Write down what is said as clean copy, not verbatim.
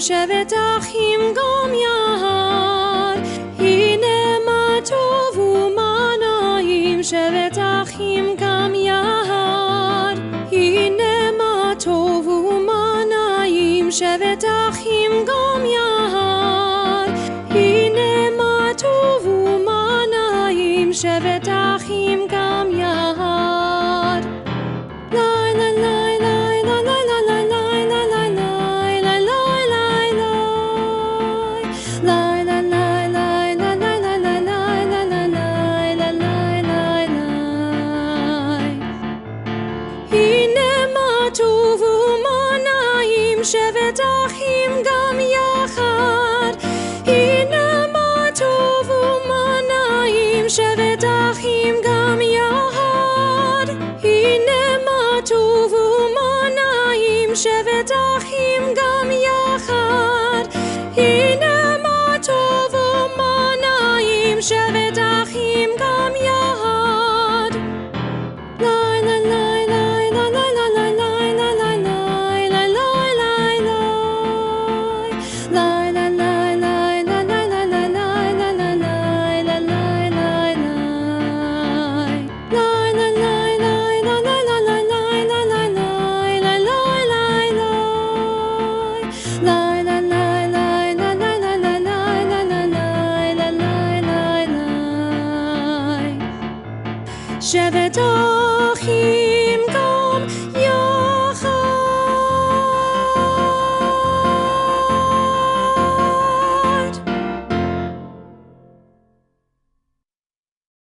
שבת אחים גם יחד, הנה מה טוב ומה נעים, שבת אחים גם יחד, הנה מה טוב ומה נעים, שבת אחים גם יחד, הנה מה טוב ומה נעים, שבת אחים גם יחד. לה לה לה לה לה לה לה לה לה לה הנה מה טוב ומה נעים, שבת אחים גם